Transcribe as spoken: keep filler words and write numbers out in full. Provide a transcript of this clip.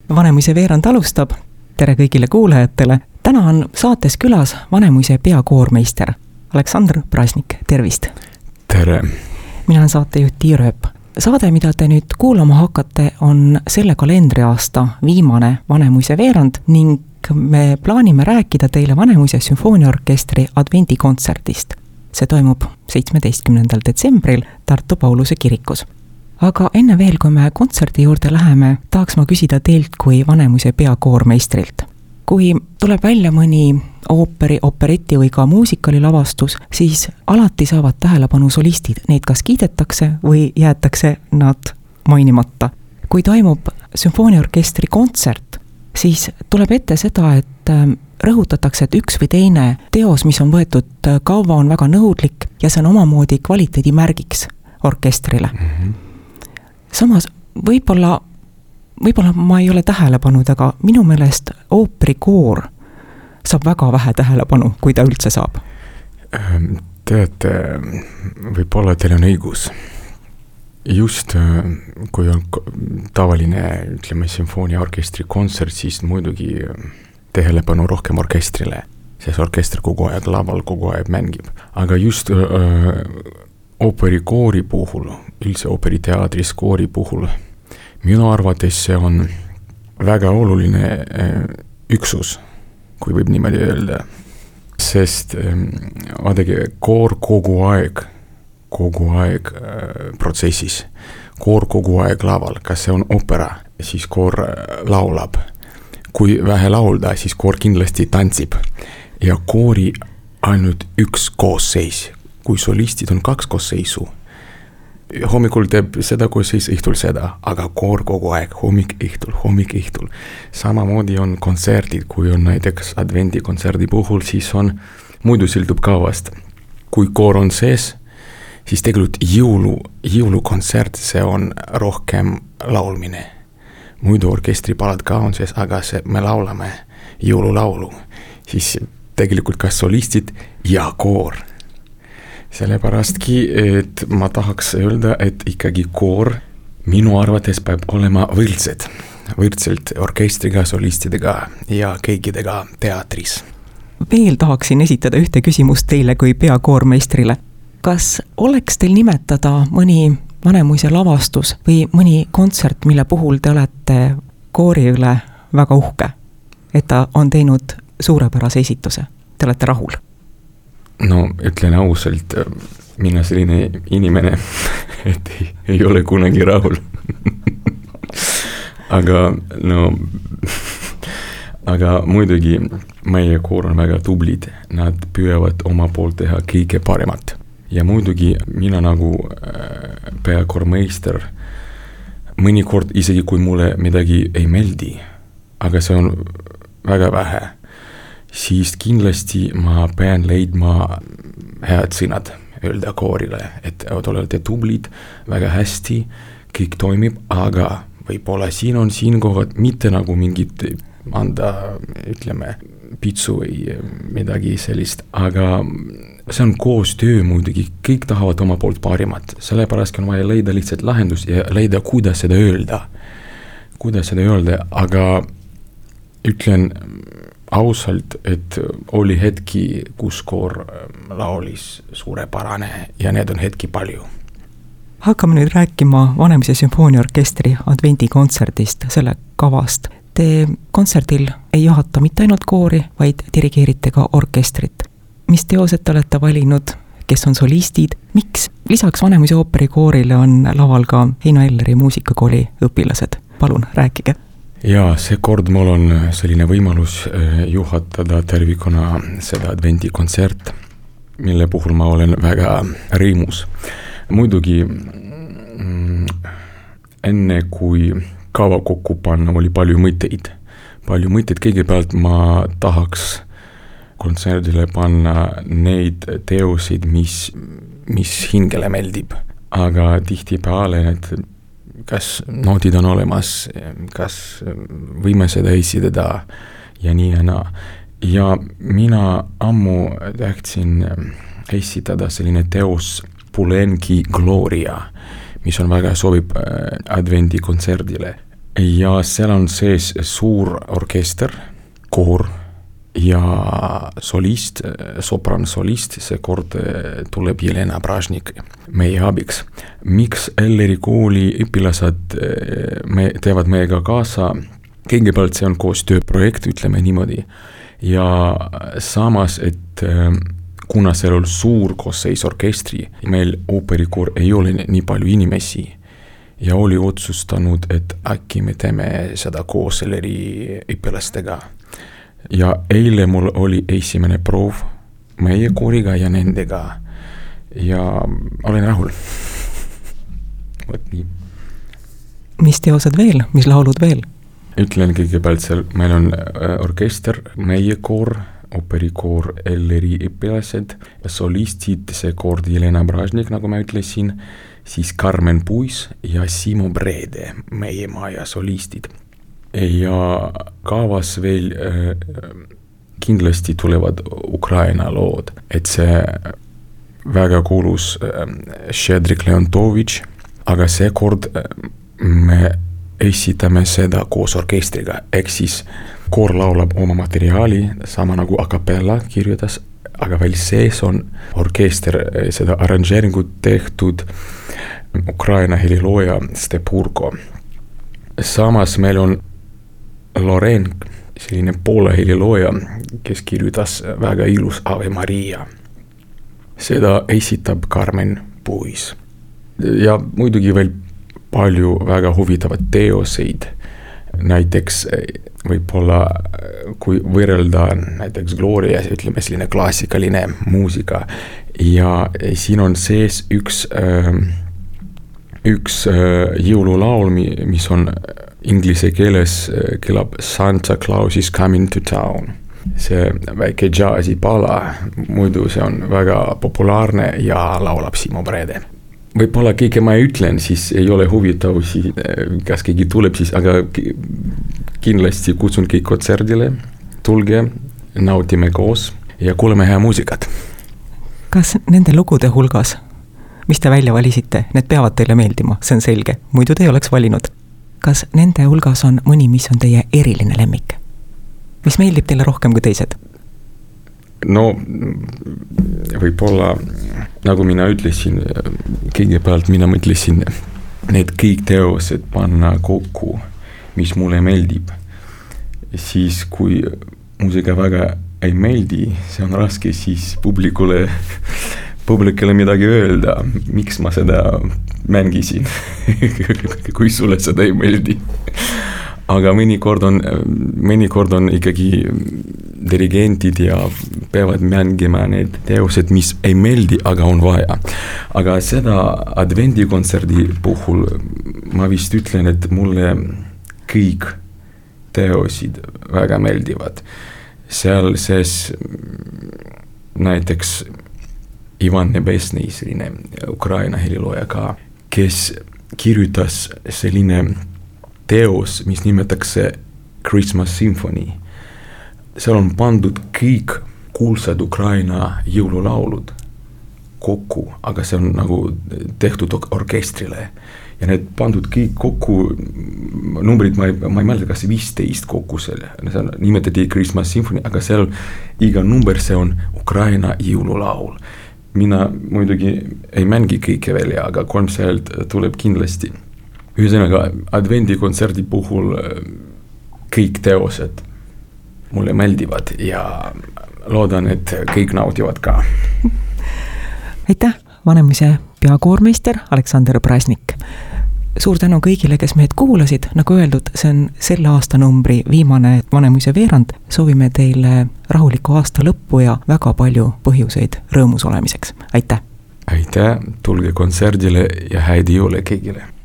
Vanemuise veerand alustab. Tere kõigile kuulajatele. Täna on saates külas Vanemuise peakoormeister Aleksandr Prasnik. Tervist! Tere! Mina olen saatejuht Tiir Ööp. Saade, mida te nüüd kuulama hakkate, on selle kalendriaasta viimane Vanemuise veerand ning me plaanime rääkida teile Vanemuise sümfooniaorkestri advendikontsertist. See toimub seitsmeteistkümnendal detsembril Tartu Pauluse kirikus. Aga enne veel, kui me kontserdi juurde läheme, tahaks ma küsida teilt kui Vanemuise peakoormeistrilt. Kui tuleb välja mõni ooperi, operetti või ka muusikalilavastus, siis alati saavad tähelepanu solistid. Neid kas kiidetakse või jäetakse nad mainimata. Kui toimub sümfooniaorkestri kontsert, siis tuleb ette seda, et rõhutatakse, et üks või teine teos, mis on võetud kaua, on väga nõudlik ja see on omamoodi kvaliteedimärgiks orkestrile. Mm-hmm. Samas, võib-olla, võib-olla ma ei ole tähele pannud, aga minu meelest ooperikoor saab väga vähe tähelepanu, kui ta üldse saab. Teate, võib-olla teil on õigus. Just kui on tavaline, ütleme, sümfooniaorkestri kontsert, siis muidugi tähelepanu rohkem orkestrile, sest orkester kogu aeg laval kogu aeg mängib. Aga just öö, ooperikoori puhul, üldse ooperiteatris koori puhul, minu arvates see on väga oluline üksus, kui võib niimoodi öelda. Sest vaadake, koor kogu aeg, kogu aeg protsessis, koor kogu aeg laval, kas see on opera, siis koor laulab. Kui vähe laulda, siis koor kindlasti tantsib. Ja koori ainult üks koosseis. Kui solistid on kaks koosseisu, hommikul teeb seda koosseis, õhtul seda, aga koor kogu aeg, hommik, õhtul, hommik, õhtul. Samamoodi on kontserdid, kui on näiteks advendikontserdi puhul, siis on, muidu sõltub kavast. Kui koor on sees, siis tegelikult jõulu, jõulukontsert, see on rohkem laulmine. Muidu orkestripalad ka on sees, aga see, me laulame jõululaulu. Siis tegelikult ka solistid ja koor. Sellepärast,ki, et ma tahaks öelda, et ikkagi koor minu arvates peab olema võrdsed. Võrdselt orkestriga, solistidega ja kõikidega teatris. Veel tahaksin esitada ühte küsimust teile kui peakoormeistrile. Kas oleks teil nimetada mõni Vanemuise lavastus või mõni kontsert, mille puhul te olete koori üle väga uhke, et ta on teinud suurepärase esituse? Te olete rahul? No, ütlen ausalt, mina selline inimene, et ei, ei ole kunagi rahul. aga, no, aga muidugi meie koor on väga tublid. Nad püüavad oma poolt teha kõige paremat. Ja muidugi mina nagu äh, peakoormeister, mõnikord isegi kui mulle midagi ei meeldi, aga see on väga vähe, siis kindlasti ma pean leidma head sõnad öelda koorile, et olete tublid, väga hästi, kõik toimib, aga võib-olla siin on siin kohad mitte nagu mingit anda, ütleme, pitsu või midagi sellist, aga see on koostöö muidugi, kõik tahavad oma poolt parimat, sellepärast on vaja leida lihtsalt lahendus ja leida, kuidas seda öelda, kuidas seda öelda, aga ütlen ausalt, et oli hetki, kus koor laulis suurepärane ja need on hetki palju. Hakkame nüüd rääkima Vanemuise sümfooniaorkestri advendikontsertist, selle kavast. Te kontserdil ei juhata mitte ainult koori, vaid dirigeerite ka orkestrit. Mis teosed te olete valinud, kes on solistid, miks? Lisaks Vanemuise ooperikoorile on laval ka Heino Elleri muusikakooli õpilased. Palun, rääkige. Ja see kord mul on selline võimalus juhatada tervikuna seda advendikontsert, mille puhul ma olen väga rõimus. Muidugi enne kui kava kokku panna oli palju mõtteid. Palju mõtteid, kõigepealt ma tahaks kontserdile panna neid teosid, mis, mis hingele meeldib. Aga tihtipeale need kas nootid on olemas, kas võime seda esitada ja nii ja naa. Ja mina ammu tähtsin esitada selline teos Pulenki Gloria, mis on väga sobib advendikontserdile. ja seal on sees suur orkester, koor ja solist, sopran-solist, seekord tuleb Jelena Bražnik meie abiks. Miks Elleri kooli õpilased me teevad meiega kaasa? Kõigepealt see on koostööprojekt, ütleme niimoodi. Ja samas, et kuna seal on suur koosseis orkestri, meil ooperikoor ei ole nii palju inimesi ja oli otsustanud, et äkki me teeme seda koos Elleri õpilastega. Ja eile mul oli esimene proov meie kooriga ja nendega ja olen rahul. Võt nii. Mis teosed veel? Mis laulud veel? Ütlen kõigepealt seal, meil on orkester, meie koor, operikoor, Elleri õpilased, solistid, see kord Jelena Bražnik, nagu ma ütlesin, siis Carmen Puis ja Simo Brede, meie maja solistid. Ja kavas veel äh, kindlasti tulevad Ukraina lood, et see väga kuulus äh, Šedrik Leontovitš, aga see kord äh, me esitame seda koos orkestriga, ehk siis koor laulab oma materiaali, sama nagu a cappella kirjutas, aga veel sees on orkester seda arranžeeringut tehtud Ukraina helilooja Stepurko. Samas meil on Loren, selline Poola helilooja, kes kirjutas väga ilus Ave Maria. Seda esitab Carmen Puis. Ja muidugi veel palju väga huvitavad teoseid. Näiteks võib-olla, kui võrrelda näiteks Gloria, ütleme selline klassikaline muusika ja siin on sees üks, üks jõululaul, mis on inglise keeles kõlab Santa Claus is coming to town. See väike džaasi pala, muidu see on väga populaarne ja laulab Simo Brede. Võib-olla kõige ma ütlen, siis ei ole huvitav, kas keegi tuleb siis, aga kindlasti kutsun kõik kontserdile, tulge, nautime koos ja kuuleme hea muusikat. Kas nende lugude hulgas, mis te välja valisite, need peavad teile meeldima, see on selge, muidu te ei oleks valinud. Kas nende hulgas on mõni, mis on teie eriline lemmik? Mis meeldib teile rohkem kui teised? No, võib-olla, nagu mina ütlesin, kõigepealt mina mõtlesin need kõik teosed panna kokku, mis mulle meeldib. Siis, kui muusika väga ei meeldi, see on raske siis publikule, publikule midagi öelda, miks ma seda mängisin, kui sulle seda ei meeldi. Aga mõnikord on, mõnikord on ikkagi dirigentid ja peavad mängima need teosed, mis ei meeldi, aga on vaja. Aga seda advendikontserdi puhul ma vist ütlen, et mulle kõik teosid väga meeldivad. Seal sees näiteks Ivan Nebesny, selline Ukraina helilooja ka, kes kirjutas selline teos, mis nimetakse Christmas Symphony. Seal on pandud kõik kuulsad Ukraina jõululaulud kokku, aga see on nagu tehtud orkestrile. Ja need pandud kõik kokku, numbrid ma ei, ma ei mäleta, kas viisteist kokku selle. See nimetati Christmas Symphony, aga seal iga number see on Ukraina jõululaul. Mina muidugi ei mängi kõike veel, aga kolmsajalt tuleb kindlasti. Ühesõnaga, advendikontserdi puhul kõik teosed mulle meeldivad ja loodan, et kõik nautivad ka. Aitäh, Vanemuise peakoormeister Aleksandr Bražnik. Suur tänu kõigile, kes meid kuulasid. Nagu öeldud, see on selle aasta numbri viimane Vanemuise veerand. Soovime teile rahulikku aasta lõppu ja väga palju põhjuseid rõõmus olemiseks. Aitäh! Aitäh, tulge kontserdile ja häid jõule kõigile!